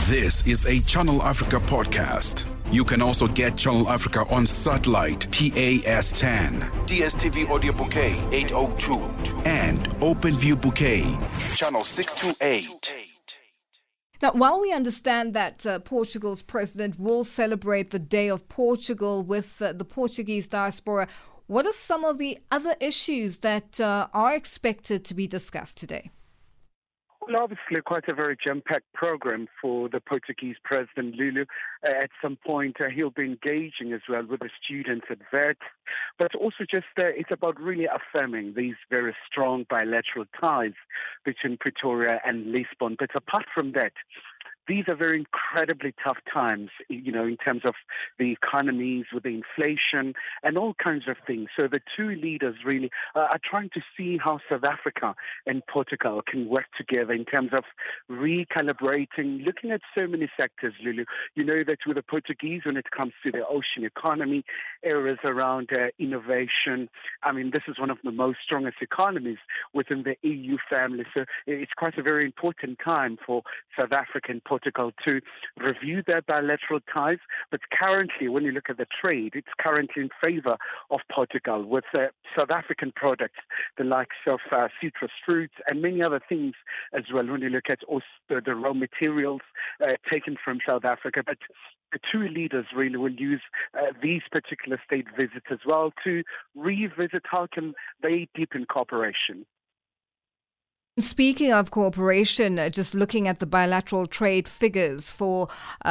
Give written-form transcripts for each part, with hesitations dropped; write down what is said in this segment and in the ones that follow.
This is a Channel Africa podcast. You can also get Channel Africa on satellite, PAS10, DSTV Audio Bouquet 802, and OpenView Bouquet, Channel 628. Now, while we understand that Portugal's president will celebrate the Day of Portugal with the Portuguese diaspora, what are some of the other issues that are expected to be discussed today? Well, obviously, quite a very jam-packed program for the Portuguese president, Lulu. At some point, he'll be engaging as well with the students at VET. But also just it's about really affirming these very strong bilateral ties between Pretoria and Lisbon. But apart from that, these are very incredibly tough times, you know, in terms of the economies with the inflation and all kinds of things. So the two leaders really are trying to see how South Africa and Portugal can work together in terms of recalibrating, looking at so many sectors, Lulu. You know that with the Portuguese, when it comes to the ocean economy, areas around innovation, I mean, this is one of the most strongest economies within the EU family. So it's quite a very important time for South Africa and Portugal to review their bilateral ties. But currently, when you look at the trade, it's currently in favor of Portugal with South African products, the likes of citrus fruits and many other things as well, when you look at also the raw materials taken from South Africa. But the two leaders really will use these particular state visits as well to revisit how can they deepen cooperation. Speaking of cooperation, just looking at the bilateral trade figures for,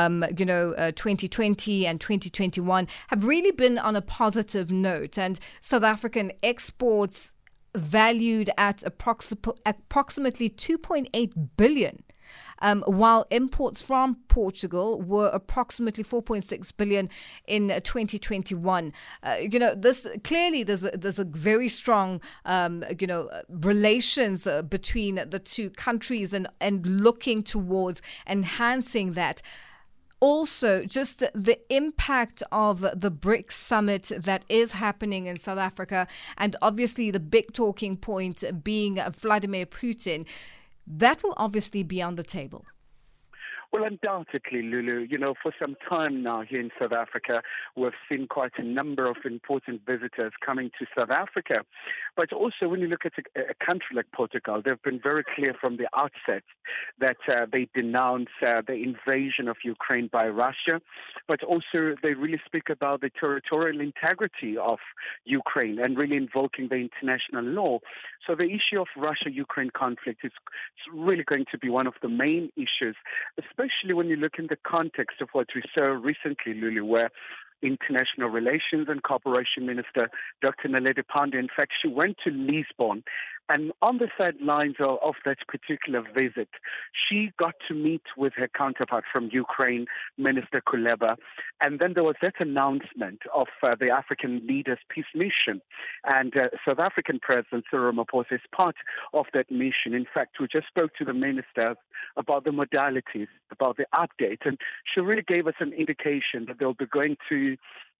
2020 and 2021 have really been on a positive note. And South African exports valued at approximately 2.8 billion. While imports from Portugal were approximately 4.6 billion in 2021. This clearly there's a very strong, relations between the two countries and looking towards enhancing that. Also, just the impact of the BRICS summit that is happening in South Africa, and obviously the big talking point being Vladimir Putin. That will obviously be on the table. Well, undoubtedly, Lulu, for some time now here in South Africa, we've seen quite a number of important visitors coming to South Africa. But also, when you look at a country like Portugal, they've been very clear from the outset that they denounce the invasion of Ukraine by Russia, but also they really speak about the territorial integrity of Ukraine and really invoking the international law. So the issue of Russia-Ukraine conflict is really going to be one of the main issues, especially when you look in the context of what we saw recently, Lulu, where International Relations and Cooperation Minister Dr. Naledi Pandya, in fact, she went to Lisbon. And on the sidelines of that particular visit, she got to meet with her counterpart from Ukraine, Minister Kuleba. And then there was that announcement of the African Leaders Peace Mission. And South African President Cyril Ramaphosa is part of that mission. In fact, we just spoke to the ministers about the modalities, about the update. And she really gave us an indication that they'll be going to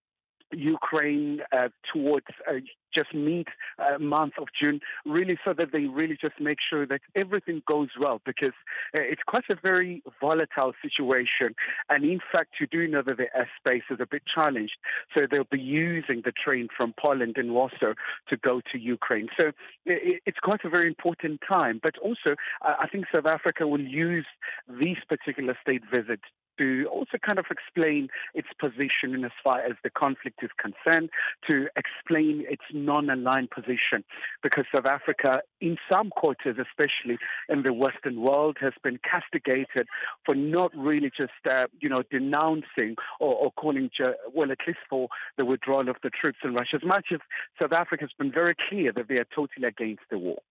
Ukraine towards just mid-month of June, really so that they really just make sure that everything goes well, because it's quite a very volatile situation. And in fact, you do know that the airspace is a bit challenged. So they'll be using the train from Poland and Warsaw to go to Ukraine. So it's quite a very important time. But also, I think South Africa will use these particular state visits to also kind of explain its position in as far as the conflict is concerned, to explain its non-aligned position, because South Africa, in some quarters, especially in the Western world, has been castigated for not really just, denouncing or calling, at least for the withdrawal of the troops in Russia, as much as South Africa has been very clear that they are totally against the war.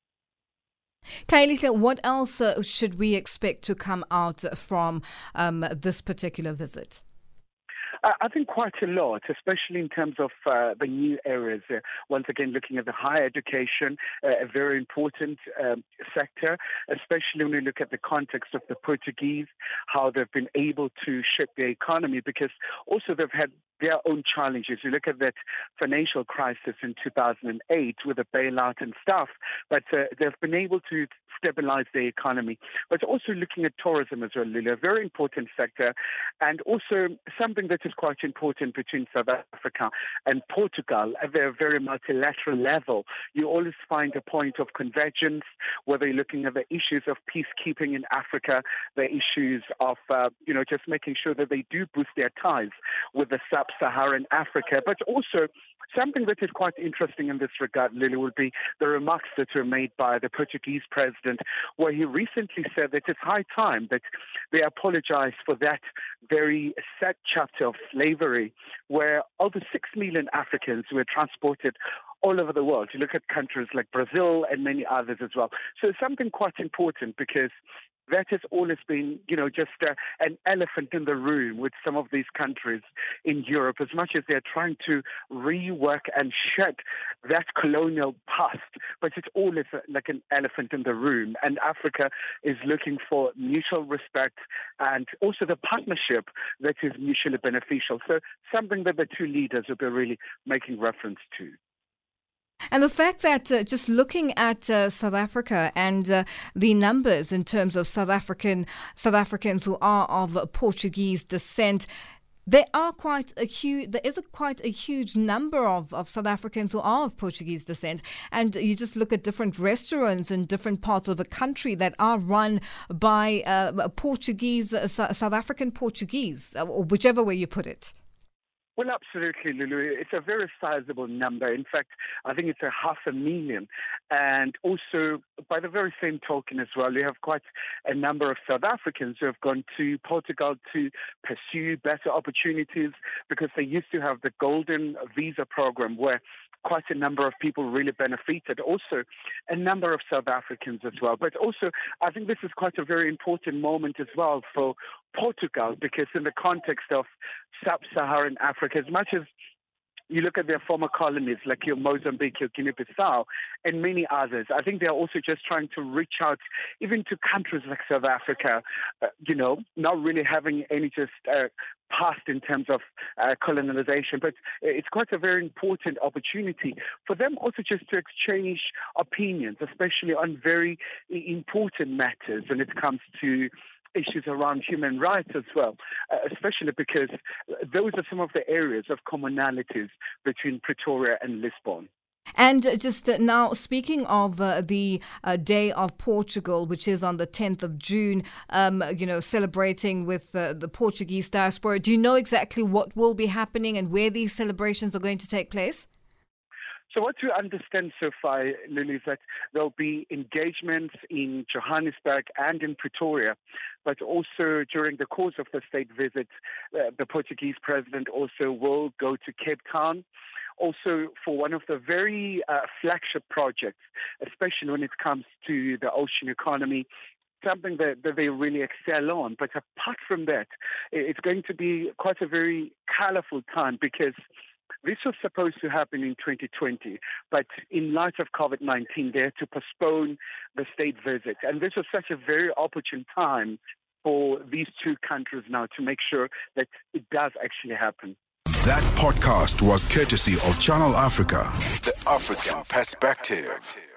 Kailika, what else should we expect to come out from this particular visit? I think quite a lot, especially in terms of the new areas. Once again, looking at the higher education, a very important sector, especially when we look at the context of the Portuguese, how they've been able to shape their economy, because also they've had their own challenges. You look at that financial crisis in 2008 with the bailout and stuff, but they've been able to stabilize the economy. But also looking at tourism as well, Lulu, a very important sector, and also something that is quite important between South Africa and Portugal at their very multilateral level. You always find a point of convergence, whether you're looking at the issues of peacekeeping in Africa, the issues of, just making sure that they do boost their ties with the sub-Saharan Africa, but also something that is quite interesting in this regard, Lily, would be the remarks that were made by the Portuguese president, where he recently said that it's high time that they apologize for that very sad chapter of slavery, where over 6 million Africans were transported all over the world. You look at countries like Brazil and many others as well. So it's something quite important, because that has always been, just an elephant in the room with some of these countries in Europe, as much as they're trying to rework and shed that colonial past. But it's always like an elephant in the room. And Africa is looking for mutual respect and also the partnership that is mutually beneficial. So something that the two leaders will be really making reference to. And the fact that just looking at South Africa and the numbers in terms of South Africans who are of Portuguese descent, there is quite a huge number of South Africans who are of Portuguese descent. And you just look at different restaurants in different parts of the country that are run by South African Portuguese, or whichever way you put it. Well, absolutely, Lulu. It's a very sizable number. In fact, I think it's 500,000. And also, by the very same token as well, you have quite a number of South Africans who have gone to Portugal to pursue better opportunities, because they used to have the golden visa program where quite a number of people really benefited. Also, a number of South Africans as well. But also, I think this is quite a very important moment as well for Portugal, because in the context of sub-Saharan Africa, as much as you look at their former colonies like your Mozambique, your Guinea-Bissau, and many others, I think they're also just trying to reach out even to countries like South Africa, not really having any just past in terms of colonization, but it's quite a very important opportunity for them also just to exchange opinions, especially on very important matters when it comes to issues around human rights as well, especially because those are some of the areas of commonalities between Pretoria and Lisbon. And just now, speaking of the Day of Portugal, which is on the 10th of June, celebrating with the Portuguese diaspora, do you know exactly what will be happening and where these celebrations are going to take place? So what we understand so far, Lily, is that there'll be engagements in Johannesburg and in Pretoria, but also during the course of the state visit, the Portuguese president also will go to Cape Town, also for one of the very flagship projects, especially when it comes to the ocean economy, something that they really excel on. But apart from that, it's going to be quite a very colorful time, because this was supposed to happen in 2020, but in light of COVID-19, they had to postpone the state visit. And this was such a very opportune time for these two countries now to make sure that it does actually happen. That podcast was courtesy of Channel Africa, the African Perspective.